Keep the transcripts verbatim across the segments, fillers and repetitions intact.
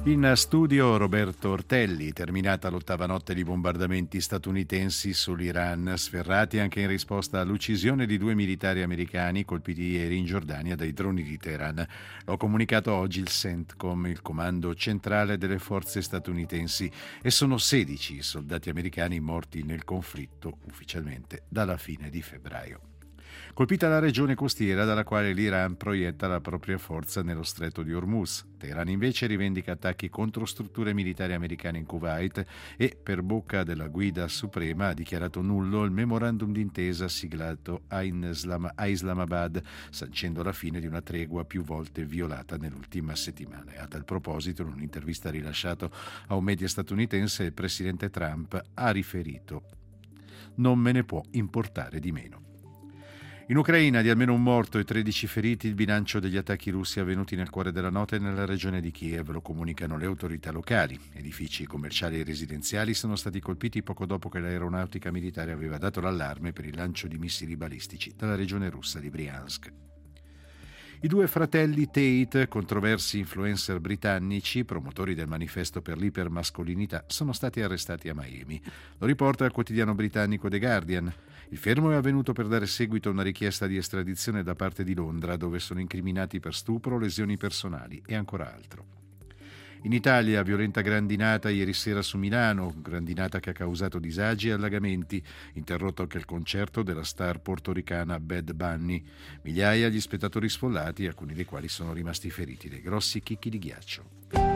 In studio Roberto Ortelli. Terminata l'ottava notte di bombardamenti statunitensi sull'Iran, sferrati anche in risposta all'uccisione di due militari americani colpiti ieri in Giordania dai droni di Teheran. L'ha comunicato oggi il CENTCOM, il comando centrale delle forze statunitensi, e sono sedici i soldati americani morti nel conflitto ufficialmente dalla fine di febbraio. Colpita la regione costiera dalla quale l'Iran proietta la propria forza nello stretto di Hormuz. Teheran invece rivendica attacchi contro strutture militari americane in Kuwait e, per bocca della guida suprema, ha dichiarato nullo il memorandum d'intesa siglato a, Islam- a Islamabad, sancendo la fine di una tregua più volte violata nell'ultima settimana. E a tal proposito, in un'intervista rilasciata a un media statunitense, il presidente Trump ha riferito: «Non me ne può importare di meno». In Ucraina, di almeno un morto e tredici feriti il bilancio degli attacchi russi avvenuti nel cuore della notte nella regione di Kiev, lo comunicano le autorità locali. Edifici commerciali e residenziali sono stati colpiti poco dopo che l'aeronautica militare aveva dato l'allarme per il lancio di missili balistici dalla regione russa di Briansk. I due fratelli Tate, controversi influencer britannici, promotori del manifesto per l'ipermascolinità, sono stati arrestati a Miami. Lo riporta il quotidiano britannico The Guardian. Il fermo è avvenuto per dare seguito a una richiesta di estradizione da parte di Londra, dove sono incriminati per stupro, lesioni personali e ancora altro. In Italia, violenta grandinata ieri sera su Milano, grandinata che ha causato disagi e allagamenti, interrotto anche il concerto della star portoricana Bad Bunny. Migliaia gli spettatori sfollati, alcuni dei quali sono rimasti feriti dai grossi chicchi di ghiaccio.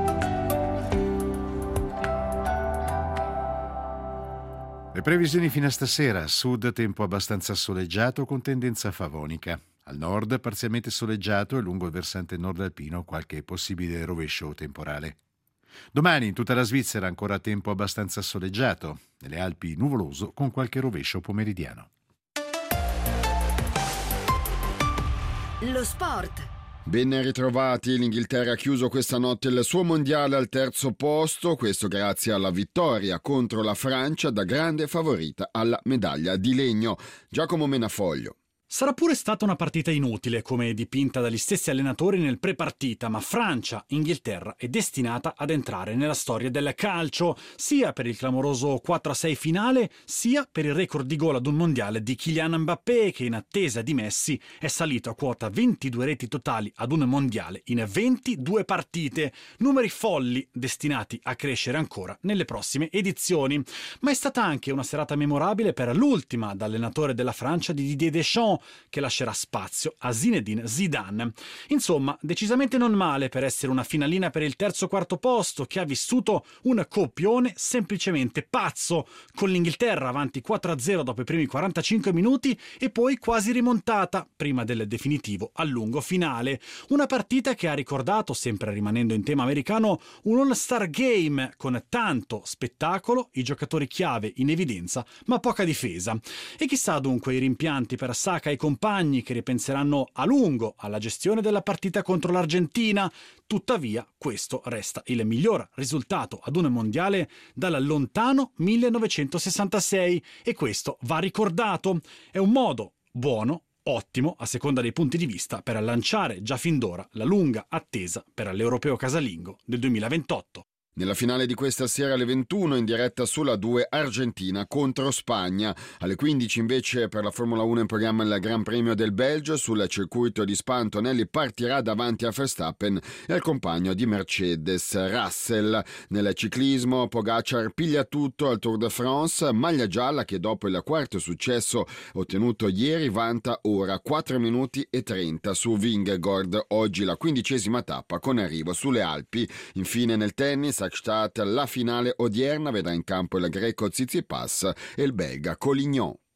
Le previsioni fino a stasera: a sud tempo abbastanza soleggiato con tendenza favonica. Al nord parzialmente soleggiato e lungo il versante nord alpino qualche possibile rovescio temporale. Domani in tutta la Svizzera ancora tempo abbastanza soleggiato, nelle Alpi nuvoloso con qualche rovescio pomeridiano. Lo sport. Ben ritrovati, l'Inghilterra ha chiuso questa notte il suo mondiale al terzo posto, questo grazie alla vittoria contro la Francia da grande favorita alla medaglia di legno. Giacomo Menafoglio. Sarà pure stata una partita inutile, come dipinta dagli stessi allenatori nel pre-partita, ma Francia-Inghilterra è destinata ad entrare nella storia del calcio, sia per il clamoroso quattro a sei finale, sia per il record di gol ad un mondiale di Kylian Mbappé, che in attesa di Messi è salito a quota ventidue reti totali ad un mondiale in ventidue partite, numeri folli destinati a crescere ancora nelle prossime edizioni. Ma è stata anche una serata memorabile per l'ultima da allenatore della Francia di Didier Deschamps, che lascerà spazio a Zinedine Zidane. Insomma, decisamente non male per essere una finalina per il terzo quarto posto, che ha vissuto un copione semplicemente pazzo, con l'Inghilterra avanti quattro a zero dopo i primi quarantacinque minuti e poi quasi rimontata prima del definitivo allungo finale. Una partita che ha ricordato, sempre rimanendo in tema americano, un all-star game con tanto spettacolo, i giocatori chiave in evidenza ma poca difesa. E chissà dunque i rimpianti per Saka e i compagni, che ripenseranno a lungo alla gestione della partita contro l'Argentina. Tuttavia questo resta il miglior risultato ad un mondiale dal lontano millenovecentosessantasei e questo va ricordato. È un modo buono, ottimo, a seconda dei punti di vista, per lanciare già fin d'ora la lunga attesa per l'Europeo casalingo del duemilaventotto. Nella finale di questa sera alle ventuno in diretta sulla due Argentina contro Spagna. Alle quindici invece per la Formula uno in programma il Gran Premio del Belgio. Sul circuito di Spa Antonelli partirà davanti a Verstappen e al compagno di Mercedes Russell. Nel ciclismo Pogacar piglia tutto al Tour de France, maglia gialla che dopo il quarto successo ottenuto ieri vanta ora quattro minuti e trenta su Vingegaard. Oggi la quindicesima tappa con arrivo sulle Alpi. Infine nel tennis la finale odierna vedrà in campo il greco Tsitsipas e il belga Collignon.